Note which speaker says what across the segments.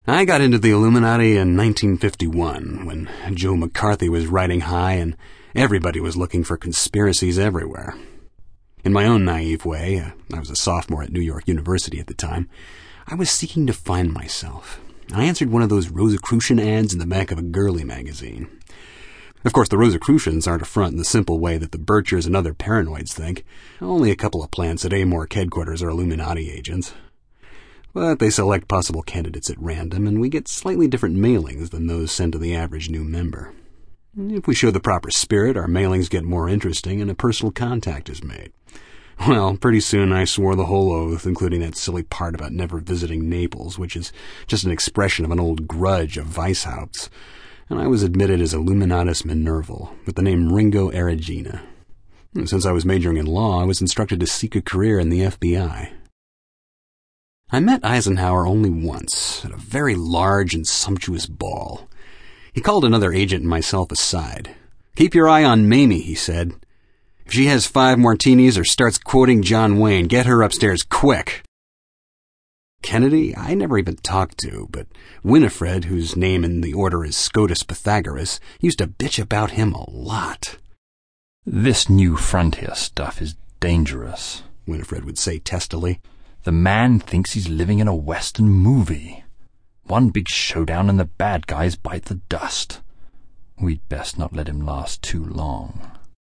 Speaker 1: I got into the Illuminati in 1951, when Joe McCarthy was riding high and everybody was looking for conspiracies everywhere. In my own naive way, I was a sophomore at New York University at the time, I was seeking to find myself. I answered one of those Rosicrucian ads in the back of a girly magazine. Of course, the Rosicrucians aren't a front in the simple way that the Birchers and other paranoids think. Only a couple of plants at Amorc headquarters are Illuminati agents. But they select possible candidates at random, and we get slightly different mailings than those sent to the average new member. If we show the proper spirit, our mailings get more interesting and a personal contact is made. Well, pretty soon I swore the whole oath, including that silly part about never visiting Naples, which is just an expression of an old grudge of Weishaupt's, and I was admitted as Illuminatus Minerval, with the name Ringo Erigena. Since I was majoring in law, I was instructed to seek a career in the FBI. I met Eisenhower only once, at a very large and sumptuous ball. He called another agent and myself aside. "Keep your eye on Mamie," he said. "If she has 5 martinis or starts quoting John Wayne, get her upstairs quick." Kennedy, I never even talked to, but Winifred, whose name in the order is Scotus Pythagoras, used to bitch about him a lot.
Speaker 2: "This new frontier stuff is dangerous,"
Speaker 1: Winifred would say testily.
Speaker 2: "The man thinks he's living in a Western movie. One big showdown and the bad guys bite the dust. We'd best not let him last too long."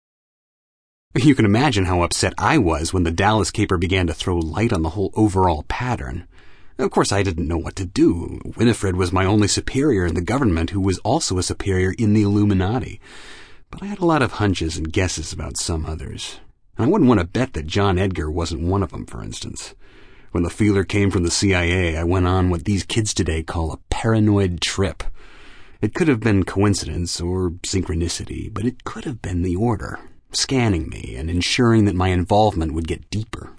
Speaker 1: You can imagine how upset I was when the Dallas caper began to throw light on the whole overall pattern. Of course, I didn't know what to do. Winifred was my only superior in the government, who was also a superior in the Illuminati. But I had a lot of hunches and guesses about some others. And I wouldn't want to bet that John Edgar wasn't one of them, for instance. When the feeler came from the CIA, I went on what these kids today call a paranoid trip. It could have been coincidence or synchronicity, but it could have been the order, scanning me and ensuring that my involvement would get deeper.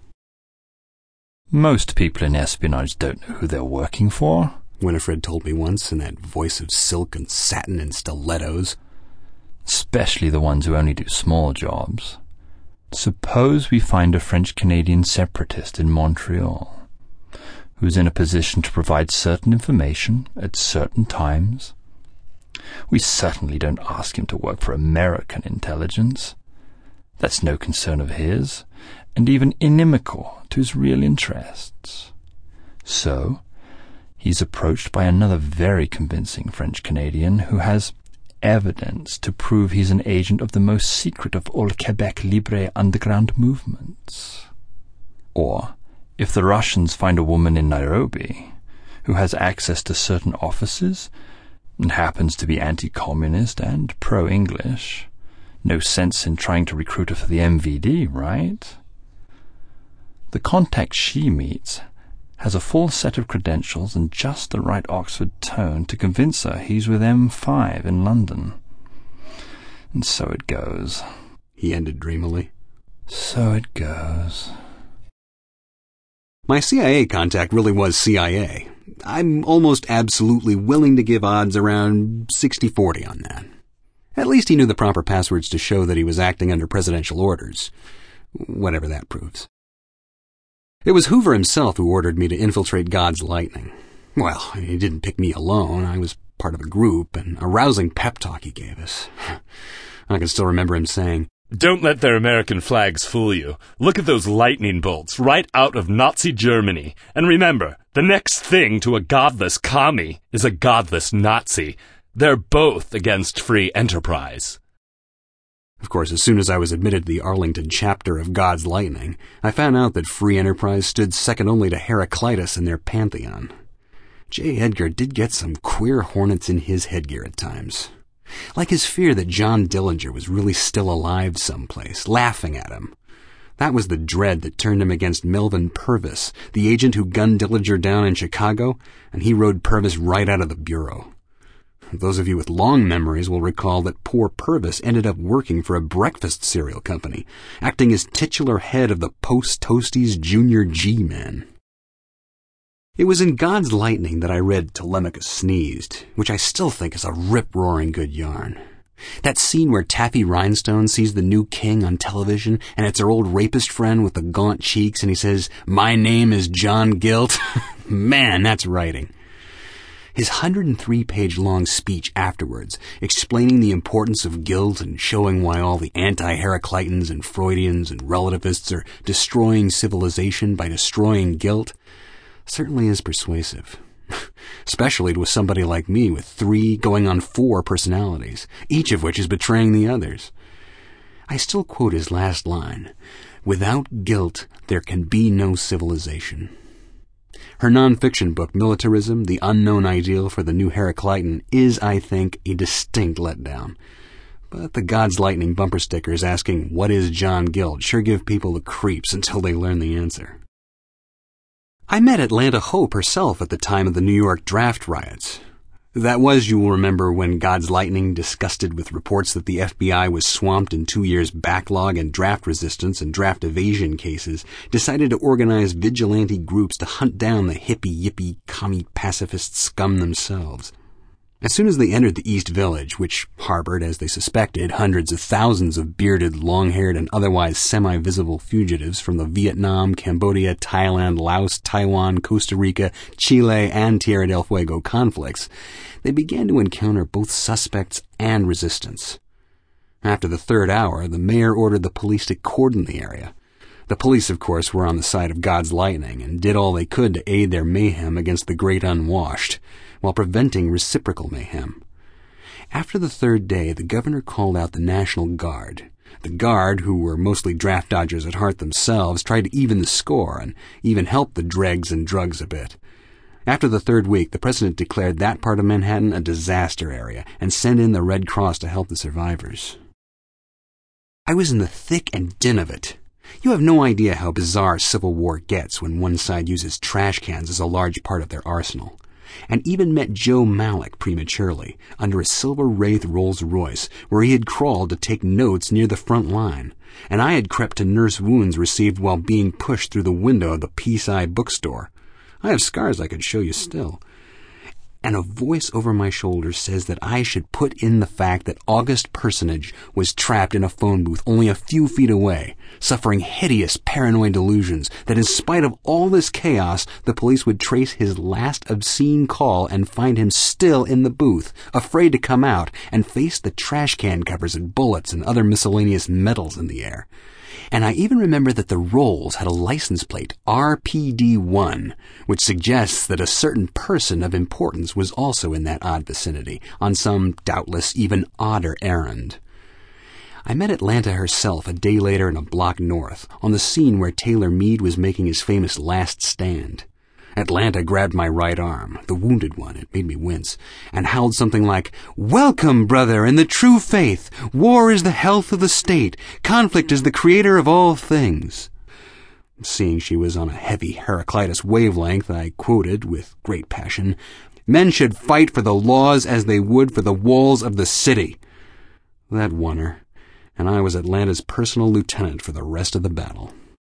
Speaker 2: "Most people in espionage don't know who they're working for,"
Speaker 1: Winifred told me once in that voice of silk and satin and stilettos.
Speaker 2: "Especially the ones who only do small jobs. Suppose we find a French-Canadian separatist in Montreal, who's in a position to provide certain information at certain times. We certainly don't ask him to work for American intelligence. That's no concern of his, and even inimical to his real interests. So, he's approached by another very convincing French-Canadian who has evidence to prove he's an agent of the most secret of all Quebec Libre underground movements. Or, if the Russians find a woman in Nairobi who has access to certain offices and happens to be anti-communist and pro-English, no sense in trying to recruit her for the MVD, right? The contact she meets has a full set of credentials and just the right Oxford tone to convince her he's with M5 in London. And so it goes,"
Speaker 1: he ended dreamily.
Speaker 2: "So it goes."
Speaker 1: My CIA contact really was CIA. I'm almost absolutely willing to give odds around 60-40 on that. At least he knew the proper passwords to show that he was acting under presidential orders, whatever that proves. It was Hoover himself who ordered me to infiltrate God's Lightning. Well, he didn't pick me alone. I was part of a group, and a rousing pep talk he gave us. I can still remember him saying,
Speaker 3: "Don't let their American flags fool you. Look at those lightning bolts right out of Nazi Germany. And remember, the next thing to a godless commie is a godless Nazi. They're both against free enterprise."
Speaker 1: Of course, as soon as I was admitted to the Arlington chapter of God's Lightning, I found out that free enterprise stood second only to Heraclitus in their pantheon. J. Edgar did get some queer hornets in his headgear at times. Like his fear that John Dillinger was really still alive someplace, laughing at him. That was the dread that turned him against Melvin Purvis, the agent who gunned Dillinger down in Chicago, and he rode Purvis right out of the bureau. Those of you with long memories will recall that poor Purvis ended up working for a breakfast cereal company, acting as titular head of the Post-Toasties Junior G-Men. It was in God's Lightning that I read Telemachus Sneezed, which I still think is a rip-roaring good yarn. That scene where Taffy Rhinestone sees the new king on television, and it's her old rapist friend with the gaunt cheeks, and he says, "My name is John Gilt." Man, that's writing. His 103-page-long speech afterwards, explaining the importance of guilt and showing why all the anti-Heraclitans and Freudians and relativists are destroying civilization by destroying guilt, certainly is persuasive. Especially to somebody like me with 3 going on 4 personalities, each of which is betraying the others. I still quote his last line, "Without guilt, there can be no civilization." Her non-fiction book, Militarism, The Unknown Ideal for the New Heraclitan, is, I think, a distinct letdown. But the God's Lightning bumper stickers asking, "What is John Guilt?" sure give people the creeps until they learn the answer. I met Atlanta Hope herself at the time of the New York draft riots. That was, you will remember, when God's Lightning, disgusted with reports that the FBI was swamped in 2 years' backlog in draft resistance and draft evasion cases, decided to organize vigilante groups to hunt down the hippie-yippie, commie pacifist scum themselves. As soon as they entered the East Village, which harbored, as they suspected, hundreds of thousands of bearded, long-haired, and otherwise semi-visible fugitives from the Vietnam, Cambodia, Thailand, Laos, Taiwan, Costa Rica, Chile, and Tierra del Fuego conflicts, they began to encounter both suspects and resistance. After the 3rd hour, the mayor ordered the police to cordon the area. The police, of course, were on the side of God's Lightning and did all they could to aid their mayhem against the great unwashed, while preventing reciprocal mayhem. After the 3rd day, the governor called out the National Guard. The Guard, who were mostly draft dodgers at heart themselves, tried to even the score and even help the dregs and drugs a bit. After the 3rd week, the president declared that part of Manhattan a disaster area and sent in the Red Cross to help the survivors. I was in the thick and din of it. You have no idea how bizarre civil war gets when one side uses trash cans as a large part of their arsenal. And even met Joe Malik prematurely, under a Silver Wraith Rolls-Royce, where he had crawled to take notes near the front line, and I had crept to nurse wounds received while being pushed through the window of the Peace-Eye bookstore. I have scars I could show you still. And a voice over my shoulder says that I should put in the fact that August Personage was trapped in a phone booth only a few feet away, suffering hideous paranoid delusions that in spite of all this chaos, the police would trace his last obscene call and find him still in the booth, afraid to come out, and face the trash can covers and bullets and other miscellaneous metals in the air. And I even remember that the Rolls had a license plate, RPD1, which suggests that a certain person of importance was also in that odd vicinity, on some doubtless even odder errand. I met Atlanta herself a day later in a block north, on the scene where Taylor Meade was making his famous last stand. Atlanta grabbed my right arm, the wounded one, it made me wince, and howled something like, "Welcome, brother, in the true faith! War is the health of the state. Conflict is the creator of all things." Seeing she was on a heavy Heraclitus wavelength, I quoted, with great passion, "Men should fight for the laws as they would for the walls of the city." That won her, and I was Atlanta's personal lieutenant for the rest of the battle.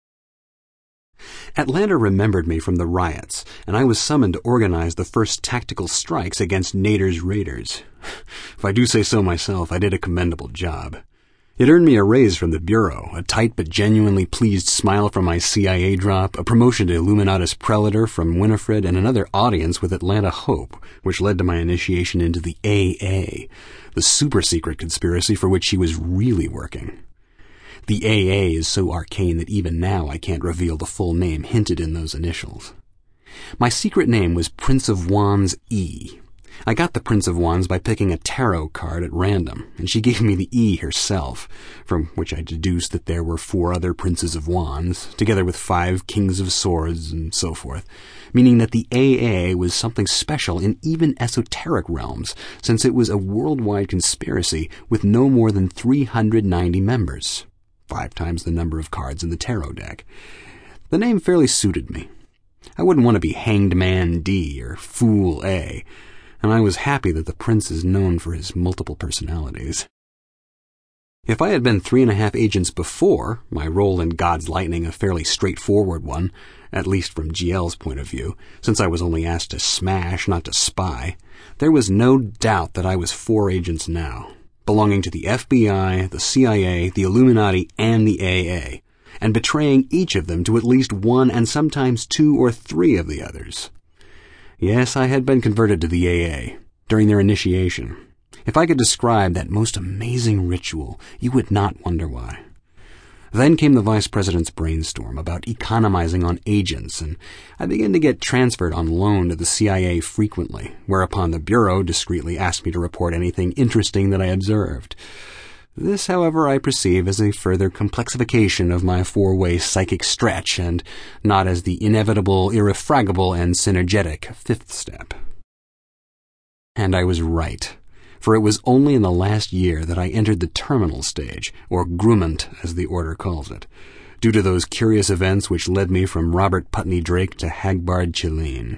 Speaker 1: Atlanta remembered me from the riots, and I was summoned to organize the first tactical strikes against Nader's raiders. If I do say so myself, I did a commendable job. It earned me a raise from the Bureau, a tight but genuinely pleased smile from my CIA drop, a promotion to Illuminatus Prelator from Winifred, and another audience with Atlanta Hope, which led to my initiation into the AA, the super-secret conspiracy for which she was really working. The AA is so arcane that even now I can't reveal the full name hinted in those initials. My secret name was Prince of Wands E. I got the Prince of Wands by picking a tarot card at random, and she gave me the E herself, from which I deduced that there were 4 other Princes of Wands, together with 5 Kings of Swords, and so forth, meaning that the AA was something special in even esoteric realms, since it was a worldwide conspiracy with no more than 390 members. 5 times the number of cards in the tarot deck. The name fairly suited me. I wouldn't want to be Hanged Man D or Fool A, and I was happy that the prince is known for his multiple personalities. If I had been 3.5 agents before, my role in God's Lightning a fairly straightforward one, at least from GL's point of view, since I was only asked to smash, not to spy, there was no doubt that I was 4 agents now, belonging to the FBI, the CIA, the Illuminati, and the AA, and betraying each of them to at least 1 and sometimes 2 or 3 of the others. Yes, I had been converted to the AA during their initiation. If I could describe that most amazing ritual, you would not wonder why. Then came the vice president's brainstorm about economizing on agents, and I began to get transferred on loan to the CIA frequently, whereupon the Bureau discreetly asked me to report anything interesting that I observed. This, however, I perceive as a further complexification of my four-way psychic stretch, and not as the inevitable, irrefragable, and synergetic fifth step. And I was right, for it was only in the last year that I entered the terminal stage, or grumment, as the order calls it, due to those curious events which led me from Robert Putney Drake to Hagbard Chilene.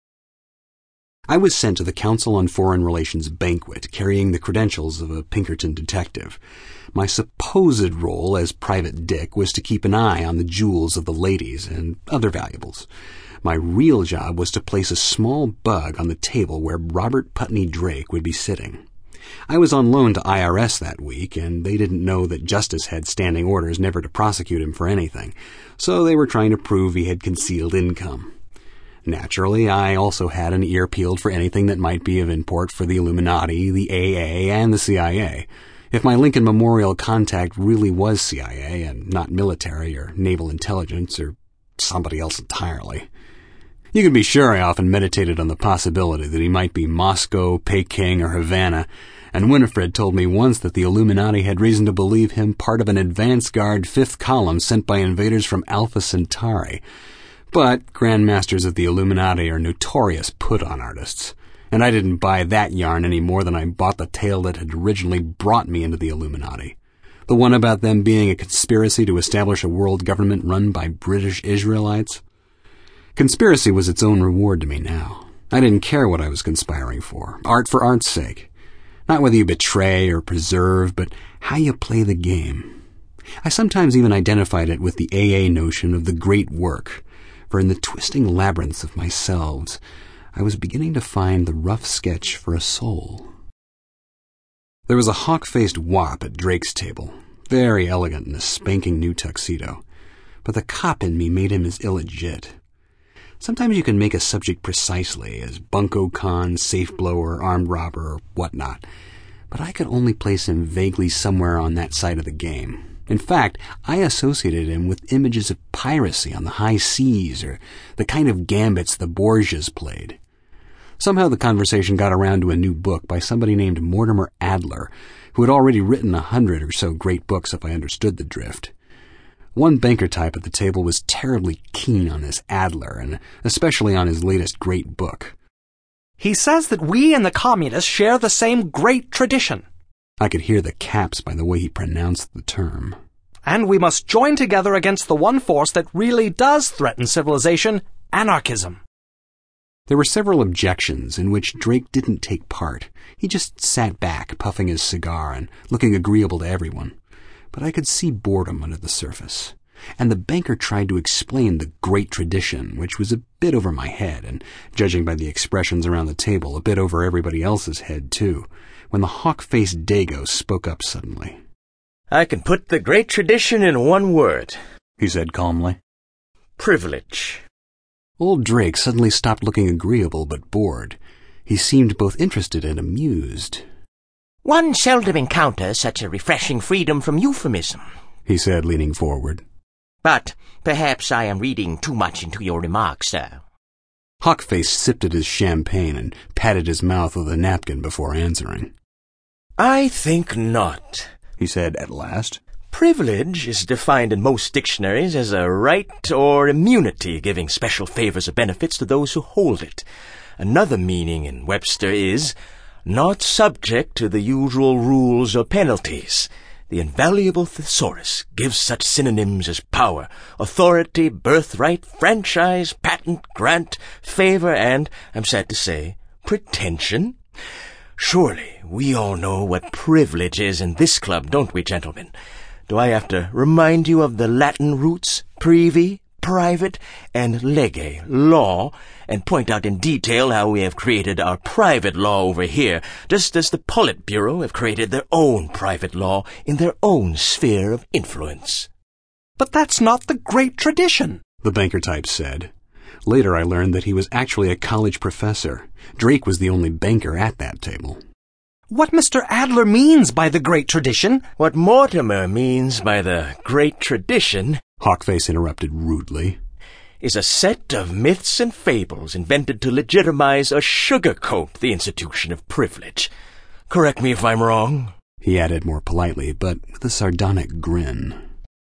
Speaker 1: I was sent to the Council on Foreign Relations banquet, carrying the credentials of a Pinkerton detective. My supposed role as Private Dick was to keep an eye on the jewels of the ladies and other valuables. My real job was to place a small bug on the table where Robert Putney Drake would be sitting. I was on loan to IRS that week, and they didn't know that Justice had standing orders never to prosecute him for anything, so they were trying to prove he had concealed income. Naturally, I also had an ear peeled for anything that might be of import for the Illuminati, the AA, and the CIA. If my Lincoln Memorial contact really was CIA and not military or naval intelligence or somebody else entirely. You can be sure I often meditated on the possibility that he might be Moscow, Peking, or Havana, and Winifred told me once that the Illuminati had reason to believe him part of an advance guard fifth column sent by invaders from Alpha Centauri. But Grandmasters of the Illuminati are notorious put-on artists, and I didn't buy that yarn any more than I bought the tale that had originally brought me into the Illuminati. The one about them being a conspiracy to establish a world government run by British Israelites. Conspiracy was its own reward to me now. I didn't care what I was conspiring for art's sake. Not whether you betray or preserve, but how you play the game. I sometimes even identified it with the AA notion of the great work, for in the twisting labyrinths of my selves, I was beginning to find the rough sketch for a soul. There was a hawk-faced wop at Drake's table, very elegant in a spanking new tuxedo, but the cop in me made him as illegit. Sometimes you can make a subject precisely, as bunco con, safe blower, armed robber, or whatnot, but I could only place him vaguely somewhere on that side of the game. In fact, I associated him with images of piracy on the high seas or the kind of gambits the Borgias played. Somehow the conversation got around to a new book by somebody named Mortimer Adler, who had already written 100 or so great books if I understood the drift. One banker type at the table was terribly keen on this Adler, and especially on his latest great book.
Speaker 4: He says that we and the communists share the same great tradition.
Speaker 1: I could hear the caps by the way he pronounced the term.
Speaker 4: And we must join together against the one force that really does threaten civilization, anarchism.
Speaker 1: There were several objections in which Drake didn't take part. He just sat back, puffing his cigar and looking agreeable to everyone. But I could see boredom under the surface. And the banker tried to explain the great tradition, which was a bit over my head, and, judging by the expressions around the table, a bit over everybody else's head, too, when the hawk-faced Dago spoke up suddenly.
Speaker 5: I can put the great tradition in one word,
Speaker 1: he said calmly.
Speaker 5: Privilege.
Speaker 1: Old Drake suddenly stopped looking agreeable but bored. He seemed both interested and amused.
Speaker 6: One seldom encounters such a refreshing freedom from euphemism,
Speaker 1: he said, leaning forward.
Speaker 6: But perhaps I am reading too much into your remarks, sir.
Speaker 1: Hawkface sipped at his champagne and patted his mouth with a napkin before answering.
Speaker 5: I think not,
Speaker 1: he said at last.
Speaker 5: Privilege is defined in most dictionaries as a right or immunity giving special favors or benefits to those who hold it. Another meaning in Webster is not subject to the usual rules or penalties. The invaluable thesaurus gives such synonyms as power, authority, birthright, franchise, patent, grant, favor, and, I'm sad to say, pretension. Surely we all know what privilege is in this club, don't we, gentlemen? Do I have to remind you of the Latin roots, privi, private, and lege, law, and point out in detail how we have created our private law over here, just as the Politburo have created their own private law in their own sphere of influence?
Speaker 4: But that's not the great tradition,
Speaker 1: the banker type said. Later I learned that he was actually a college professor. Drake was the only banker at that table.
Speaker 4: What Mr. Adler means by the Great Tradition...
Speaker 5: What Mortimer means by the Great Tradition,
Speaker 1: Hawkface interrupted rudely,
Speaker 5: is a set of myths and fables invented to legitimize or sugarcoat the institution of privilege. Correct me if I'm wrong,
Speaker 1: he added more politely, but with a sardonic grin.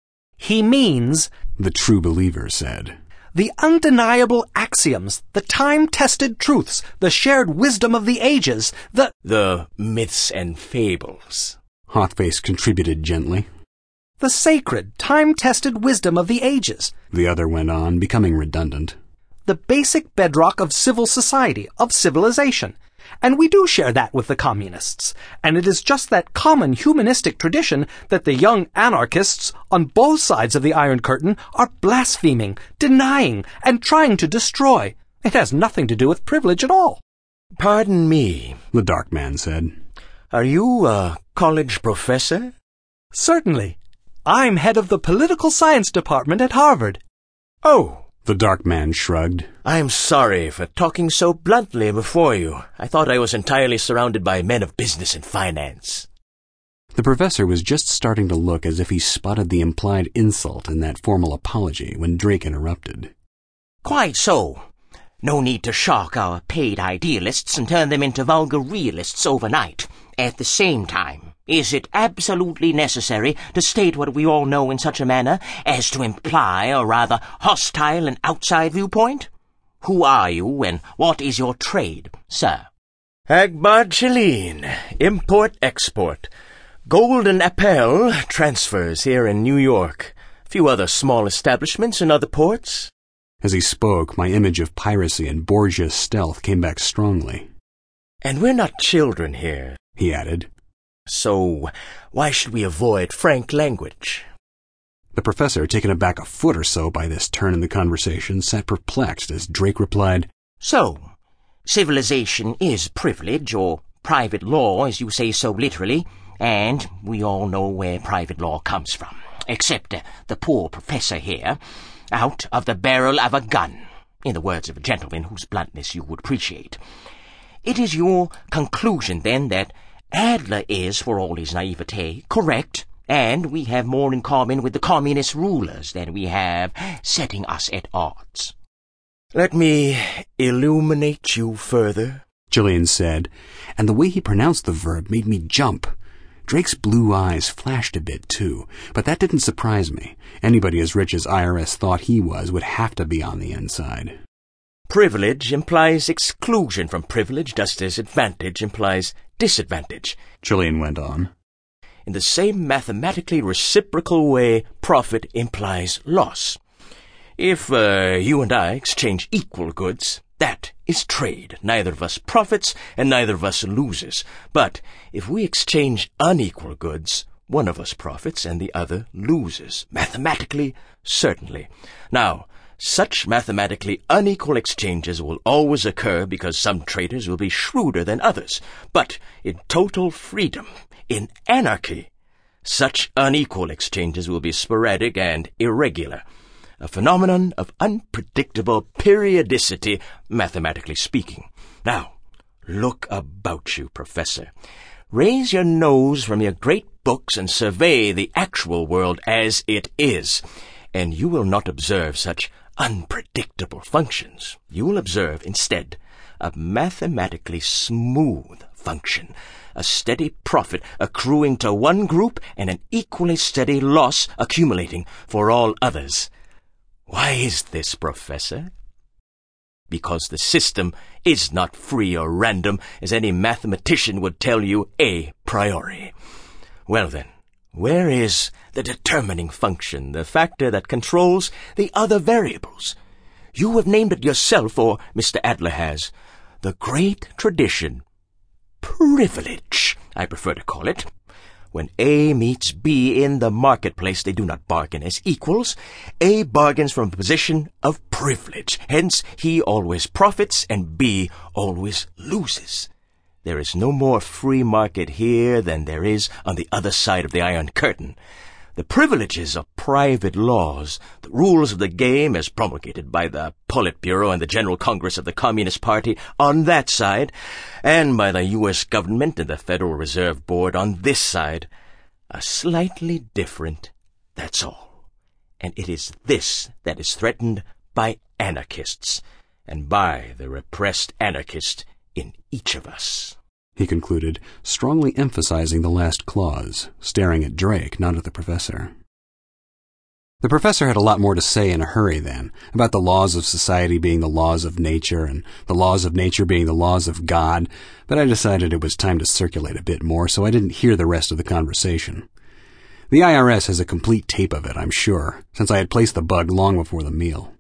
Speaker 4: He means,
Speaker 1: the true believer said,
Speaker 4: the undeniable axioms, the time-tested truths, the shared wisdom of the ages,
Speaker 5: the myths and fables,
Speaker 1: Hawkface contributed gently.
Speaker 4: The sacred, time-tested wisdom of the ages,
Speaker 1: the other went on, becoming redundant.
Speaker 4: The basic bedrock of civil society, of civilization. And we do share that with the communists. And it is just that common humanistic tradition that the young anarchists on both sides of the Iron Curtain are blaspheming, denying, and trying to destroy. It has nothing to do with privilege at all.
Speaker 5: Pardon me,
Speaker 1: the dark man said.
Speaker 5: Are you a college professor?
Speaker 4: Certainly. I'm head of the political science department at Harvard.
Speaker 5: Oh,
Speaker 1: the dark man shrugged.
Speaker 5: I'm sorry for talking so bluntly before you. I thought I was entirely surrounded by men of business and finance.
Speaker 1: The professor was just starting to look as if he spotted the implied insult in that formal apology when Drake interrupted.
Speaker 6: Quite so. No need to shock our paid idealists and turn them into vulgar realists overnight. At the same time, is it absolutely necessary to state what we all know in such a manner as to imply a rather hostile and outside viewpoint? Who are you and what is your trade, sir?
Speaker 5: Hagbard Chelene, import-export. Golden Appel transfers here in New York. A few other small establishments in other ports.
Speaker 1: As he spoke, my image of piracy and Borgia stealth came back strongly.
Speaker 5: And we're not children here,
Speaker 1: he added.
Speaker 5: So why should we avoid frank language?
Speaker 1: The professor, taken aback a foot or so by this turn in the conversation, sat perplexed as Drake replied,
Speaker 6: So, civilization is privilege, or private law, as you say so literally, and we all know where private law comes from, except the poor professor here, out of the barrel of a gun, in the words of a gentleman whose bluntness you would appreciate. It is your conclusion, then, that Adler is, for all his naivete, correct, and we have more in common with the communist rulers than we have setting us at odds.
Speaker 5: Let me illuminate you further,
Speaker 1: Gillian said, and the way he pronounced the verb made me jump. Drake's blue eyes flashed a bit, too, but that didn't surprise me. Anybody as rich as IRS thought he was would have to be on the inside.
Speaker 5: Privilege implies exclusion from privilege, just as advantage implies disadvantage,
Speaker 1: Gillian went on.
Speaker 5: In the same mathematically reciprocal way, profit implies loss. If you and I exchange equal goods, that is trade. Neither of us profits and neither of us loses. But if we exchange unequal goods, one of us profits and the other loses. Mathematically, certainly. Now, such mathematically unequal exchanges will always occur because some traders will be shrewder than others. But in total freedom, in anarchy, such unequal exchanges will be sporadic and irregular. A phenomenon of unpredictable periodicity, mathematically speaking. Now, look about you, Professor. Raise your nose from your great books and survey the actual world as it is, and you will not observe such unpredictable functions. You will observe, instead, a mathematically smooth function, a steady profit accruing to one group and an equally steady loss accumulating for all others. Why is this, Professor? Because the system is not free or random, as any mathematician would tell you a priori. Well then, where is the determining function, the factor that controls the other variables? You have named it yourself, or Mr. Adler has. The great tradition. Privilege, I prefer to call it. When A meets B in the marketplace, they do not bargain as equals. A bargains from a position of privilege. Hence, he always profits and B always loses. There is no more free market here than there is on the other side of the Iron Curtain. The privileges of private laws, the rules of the game as promulgated by the Politburo and the General Congress of the Communist Party on that side, and by the U.S. government and the Federal Reserve Board on this side, are slightly different, that's all. And it is this that is threatened by anarchists, and by the repressed anarchist in each of us,"
Speaker 1: he concluded, strongly emphasizing the last clause, staring at Drake, not at the professor. The professor had a lot more to say in a hurry then, about the laws of society being the laws of nature, and the laws of nature being the laws of God, but I decided it was time to circulate a bit more, so I didn't hear the rest of the conversation. The IRS has a complete tape of it, I'm sure, since I had placed the bug long before the meal.